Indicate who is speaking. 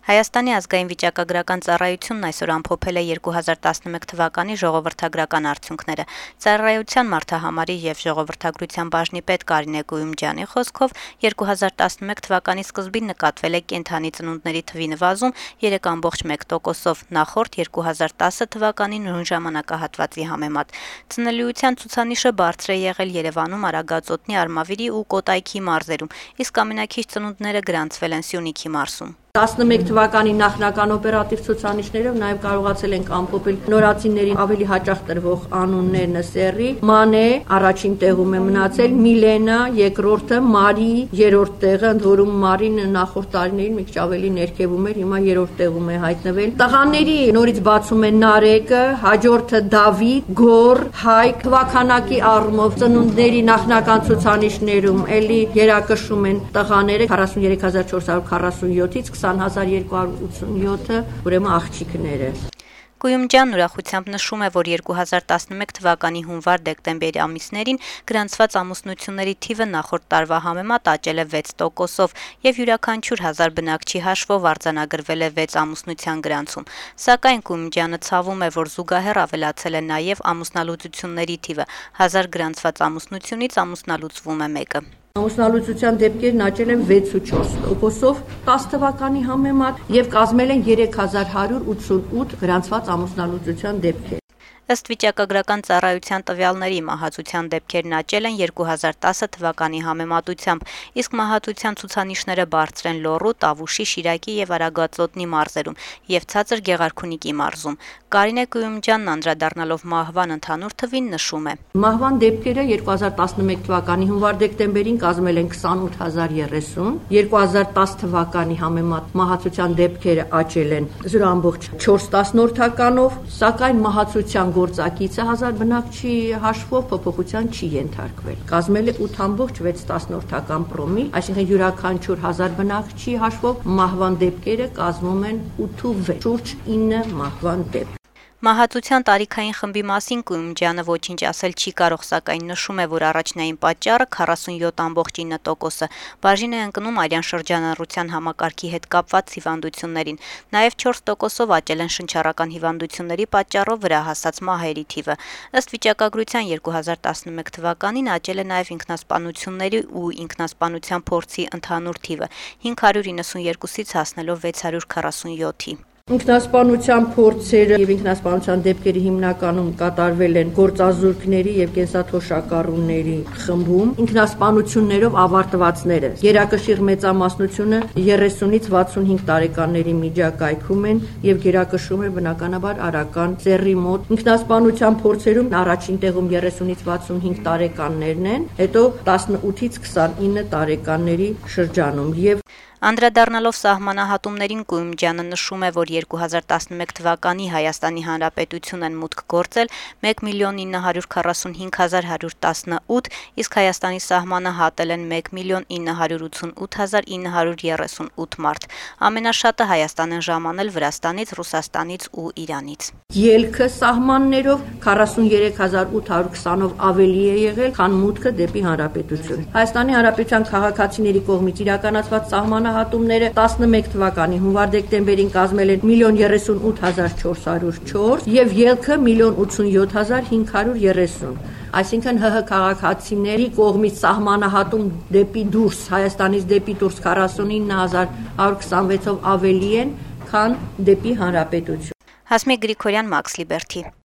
Speaker 1: Հայաստանի ազգային վիճակագրական ծառայությունն այսօր ամփոփել է 2011 թվականի ժողովրդագրական արդյունքները։ Ծառայության մարդահամարի եւ ժողովրդագրության բաժնի պետ Կարինե Գույումջյանի խոսքով 2011 թվականի սկզբին նկատվել է կենդանի ծնունդների թվի նվազում 3.1%-ով նախորդ 2010 թվականի նույն ժամանակահատվածի համեմատ։ Ծնելիության ցուցանիշը բարձր է եղել Երևանում, Արագածոտնի, Արմավիրի ու Կոտայքի մարզերում, իսկ ամենաքիչ ծնունդները գրանցվել են Սյունիքի մարզում։
Speaker 2: 11 թվականի նախնական օպերատիվ ցուցանիշներով նաև կարողացել ենք ամփոփել նորածիններին ավելի հաճախ տրվող անուններն սերի, Մանե առաջին տեղում է մնացել, Միլենա երկրորդը, Մարի երրորդ տեղը, ընդ որում Մարին նախորդ տարիներին մի քիչ ավելի ներքևում էր, հիմա երրորդ տեղում է հայտնվել։ Տղաների նորից բացում է Նարեկը, հաջորդը Դավիթ, Գոր, Հայկ, թվականակի առումով ծնունդների նախնական ցուցանիշներում էլի երակշռում են տղաները 43447-ից 20287-ը, ուրեմն աղջիկները։
Speaker 1: Գույումջյանն ուրախությամբ նշում է, որ 2011 թվականի հունվար-դեկտեմբեր ամիսներին գրանցված ամուսնությունների թիվը նախորդ տարվա համեմատ աճել է 6%-ով եւ յուրաքանչյուր 1000 բնակչի հաշվով արձանագրվել է 6 ամուսնության գրանցում։ Սակայն Գույումջյանը ցավում է, որ զուգահեռ ավելացել է նաեւ ամուսնալուծությունների թիվը։ 1000 գրանցված ամուսնությունից ամուսնալուծվում է 1-ը։
Speaker 2: Ամուսնալուծության դեպքերն աճել են 6.4%-ով 10 թվականի համեմատ եւ կազմել են 3188 գրանցված ամուսնալուծության դեպքեր։
Speaker 1: Ըստ վիճակագրական ծառայության տվյալների մահացության դեպքերն աճել են 2010 թվականի համեմատությամբ, իսկ մահացության ցուցանիշները բարձր են Լոռու, Տավուշի, Շիրակի եւ Արագածոտնի մարզերում եւ ցածր Գեղարքունիքի մարզում։ Կարինե Գույումջյանն անդրադառնալով մահվան ընդհանուր թվին նշում է.
Speaker 2: Մահվան դեպքերը 2011 թվականի հունվար-դեկտեմբերին կազմել են 28030, 2010 թվականի համեմատ մահացության դեպքերը աճել են 0.4%-ով, սակայն մահացության գործակիցը 1000 բնակչի հաշվով փոփոխության չի ենթարկվել։ Կազմել է 8.6 պրոմիլ, այսինքն յուրաքանչյուր 1000 բնակչի հաշվով մահվան դեպքերը կազմում են 8.6, շուրջ 9 մահվան դեպք։
Speaker 1: Մահացության տարիքային խմբի մասին Գույումջյանը ոչինչ ասել չի կարող, սակայն նշում է, որ առաջնային պատճառը 47.9%-ը բաժին է ընկնում արյան շրջանառության համակարգի հետ կապված հիվանդություններին։ Նաև 4%-ով աճել են շնչառական հիվանդությունների պատճառով վրա հասած մահերի թիվը։ Ըստ վիճակագրության 2011 թվականին աճել է նաև ինքնասպանությունների ու ինքնասպանության փորձի ընդհանուր թիվը 592-ից հասնելով 647-ի։
Speaker 2: Ինքնասպանության փորձերը եւ ինքնասպանության դեպքերը հիմնականում կատարվել են գործազուրկների եւ կենսաթոշակառուների խմբում, ինքնասպանություններով ավարտվածները։ Գերակշիռ մեծամասնությունը 30-ից 65 տարեկանների միջակայքում են եւ գերակշռում է բնականաբար արական ծեռի մոտ։ Ինքնասպանության փորձերում առաջին տեղում 30-ից 65 տարեկաններն են, հետո 18-ից 29 տարեկանների շրջանում եւ
Speaker 1: Անդրադառնալով սահմանահատումներին Գույումջյանը նշում է, որ 2011 թվականի Հայաստանի Հանրապետություն են մուտք գործել 1.945.118, իսկ Հայաստանի սահմանը հատել են 1.988.938 մարդ։ Ամենաշատը Հայաստան են ժամանել Վրաստանից, Ռուսաստանից ու Իրանից։
Speaker 2: Ելքը սահմաններով 43820-ով ավելի է եղել, քան մուտքը դեպի Հանրապետություն։ Հայաստանի Հանրապետության քաղաքացիների կողմից իրականացված սահմանահատումները 11 թվականի հունվար-դեկտեմբերին կազմել են 1.38404 եւ ելքը 1.87.530։ Այսինքն ՀՀ քաղաքացիների կողմից սահմանահատում դեպի դուրս, Հայաստանից դեպի դուրս 49126-ով ավելի են, քան դեպի Հանրապետություն։
Speaker 1: Հասմիկ Գրիգորյան, Մաքս Լիբերթի։